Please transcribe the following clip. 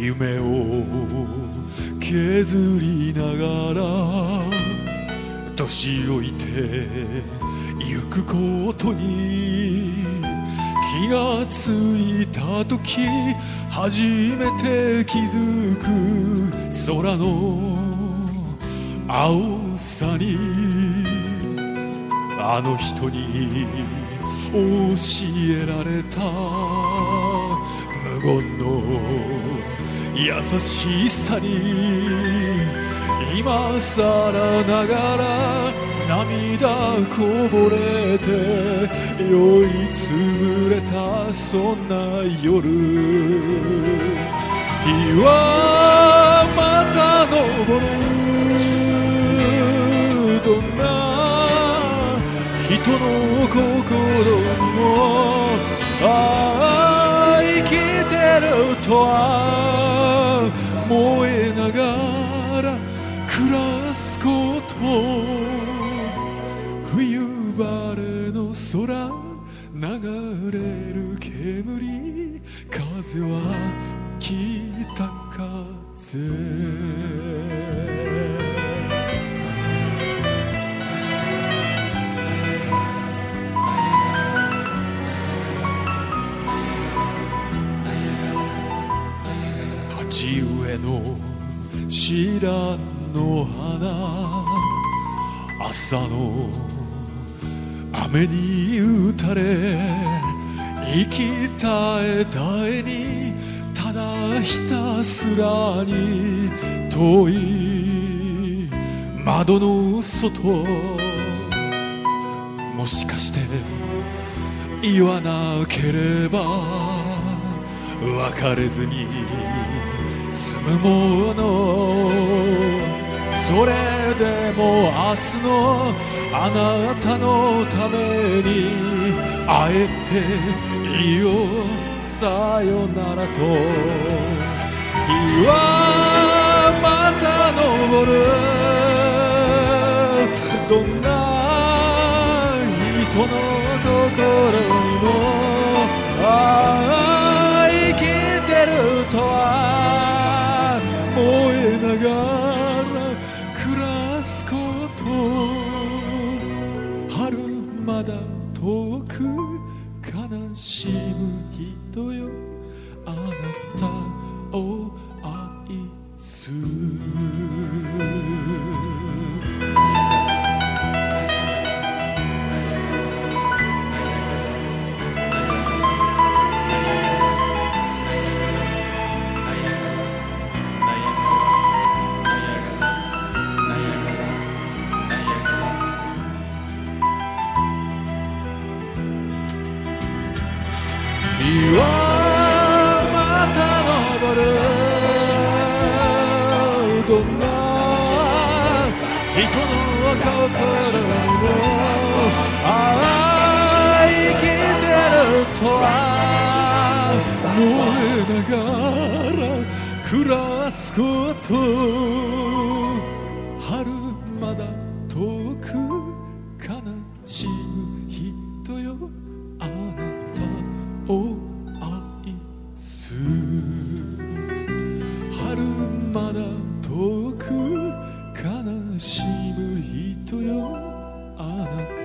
夢を削りながら年老いてゆくことに気がついた時初めて気づく空の青さにあの人に教えられた無言の優しさに今さらながら涙こぼれて酔いつぶれたそんな夜日はまた昇るどんな人の心にも生きてるとは燃えながら暮らすこと冬晴れの空流れる煙風は北風鉢植えの知らんの花朝の雨に打たれ息絶え絶えにただひたすらに遠い窓の外もしかして言わなければ別れずに済むものそれでも明日のあなたのために会えていいよさよならと日はまた昇るどんな人の心にも生きてるとは燃えながら暮らすこと春まだ遠く悲しむ人よあなたを愛す日はまた昇るどんな人の心にも生きてるとは燃えながら暮らすこと春まだ遠く悲しむ人よあなたを愛す春まだ遠く悲しむ人よあなた